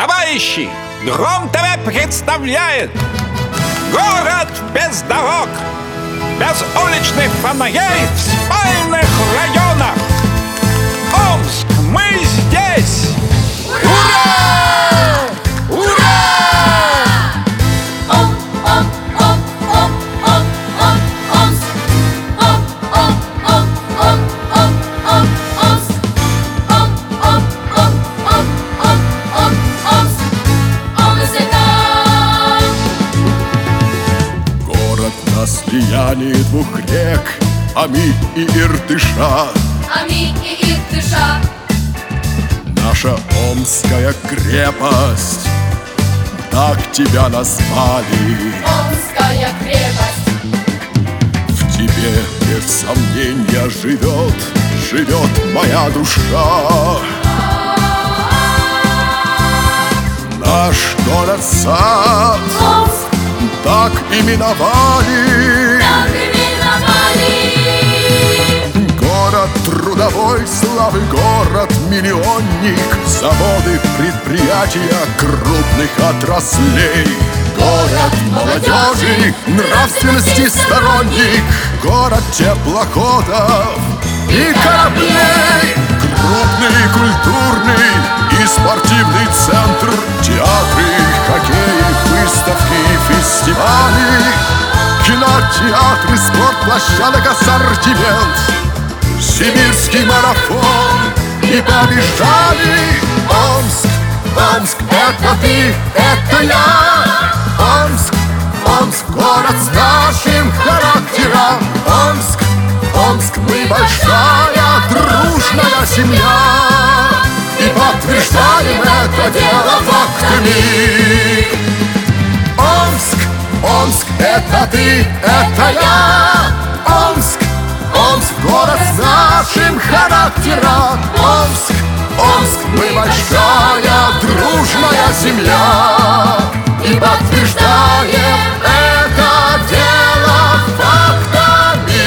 Товарищи, Гром ТВ представляет город без дорог, без уличных фонарей в спальных районах. Омск, мы здесь! Ура! Ура! На слиянии двух рек Ами и Иртыша. Наша Омская крепость, так тебя назвали. Омская крепость. В тебе без сомнения живет моя душа. Наш город-сад Омск. так именовали. Город трудовой славы, город-миллионник, заводы, предприятия крупных отраслей. Город молодежи, нравственности сторонник, город теплоходов и кораблей. Крупный культурный и спортивный центр, театры, хоккей, выставки и фестивали, кинотеатры, спортплощадок, ассортимент, сибирский марафон и побежали. Омск, Омск, это ты, это я. Омск, Омск, город с нашим характером. Омск, Омск, мы большая дружная семья, и подтверждаем это дело фактами. Омск, Омск, это ты, это я. Омск, Омск, город с нашим характером. Омск, Омск, мы большая дружная семья, и подтверждаем это дело фактами.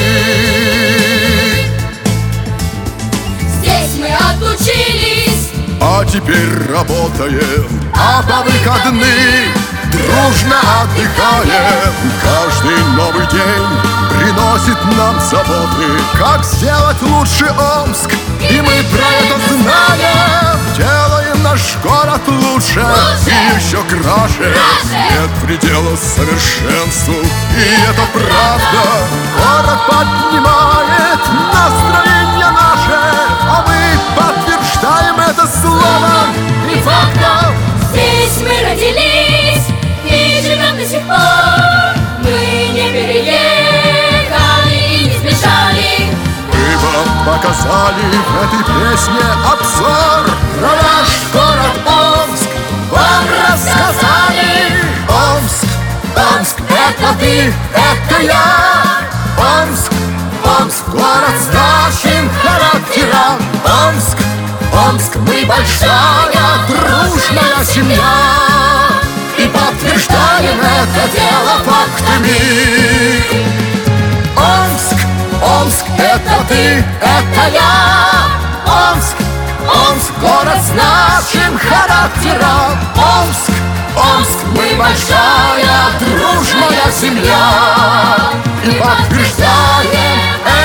Здесь мы отучились, А теперь работаем, а по выходным дружно отдыхаем. Каждый новый день приносит нам заботы, как сделать лучше Омск, и мы про это знаем. Делаем наш город лучше и еще краше. Нет предела совершенству, и это правда. Город поднимает настроение наше, а мы подтверждаем это словом и фактом. здесь мы родились и живем до сих пор. Мы не переехали и не сбежали. Мы вам показали в этой песне обзор про наш город Омск, вам рассказали. Омск, Омск, это ты, это я. Омск, Омск, город с нашим характером. Омск, Омск, мы большая дружная семья, и подтверждаем это дело фактами. Омск, Омск, это ты, это я. Омск, Омск, город с нашим характером. Омск, Омск, мы большая дружная семья, и подтверждаем